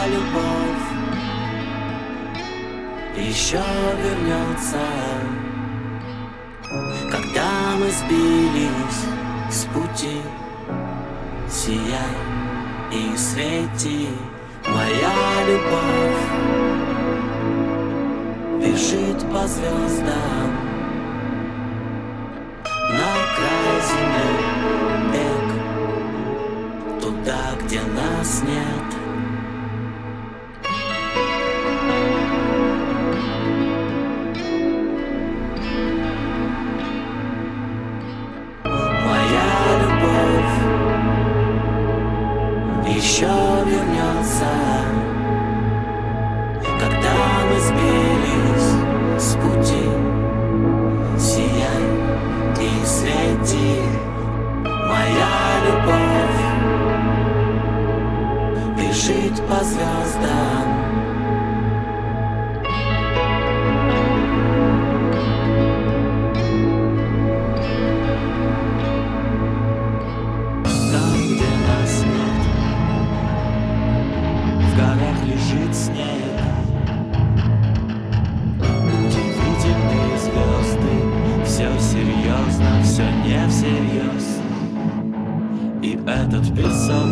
любовь еще вернется, когда мы сбились с пути. Сияй и свети, моя любовь бежит по звездам на край земли, бег туда, где нас нет. Моя любовь еще вернется, когда мы сбились с пути. Сияй и свети, моя любовь бежит по звездам. Там, где нас нет, в горах лежит снег. Удивительные звезды, все серьезно, все не всерьез. И этот песок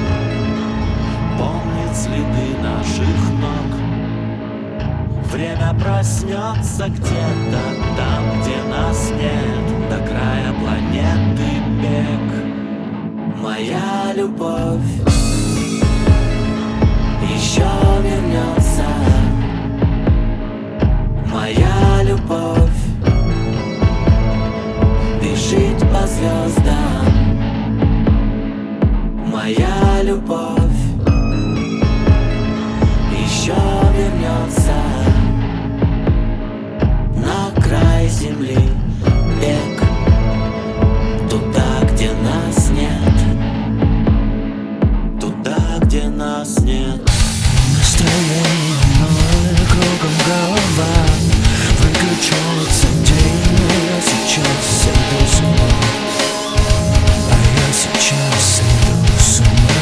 помнит следы наших ног. Время проснется где-то там, где нас нет, до края планеты бег. Моя любовь еще вернется, моя любовь бежит по звездам. Моя любовь еще вернется на край земли, бег туда, где нас нет, туда, где нас нет. Настроение ноль, кругом голова, выключается день, я сейчас сойду с ума. А я сейчас сойду с ума.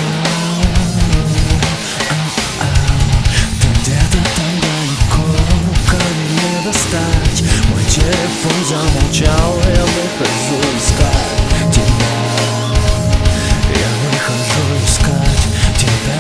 Ты где-то там далеко, камень не достать. Мой телефон замолчал, я выхожу искать тебя. Я выхожу искать тебя.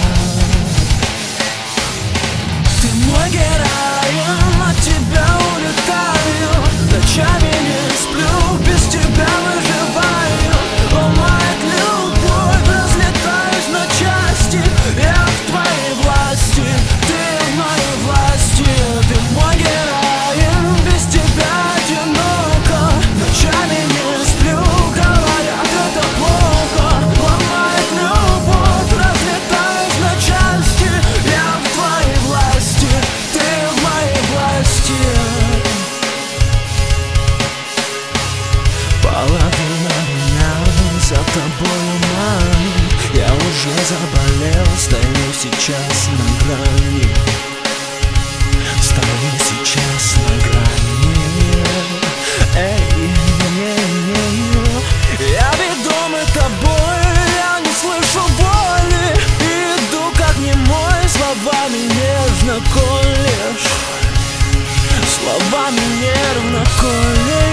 Ты мой герой, от тебя улетаю, ночами не сплю, без тебя выживаю. Ломает любовь, разлетаюсь на части, я в твоей власти, ты в моей власти. Ты мой герой, без тебя одиноко, ночами не сплю, говорят, это плохо. Ломает любовь, разлетаюсь на части, я в твоей власти, ты в моей власти. Половина меня за тобой манит. Я уже заболел, стою сейчас на грани. Стою сейчас на грани. Эй, я ведомый тобой, я не слышу боли. Иду как немой, словами нежно колешь, словами нервно колешь.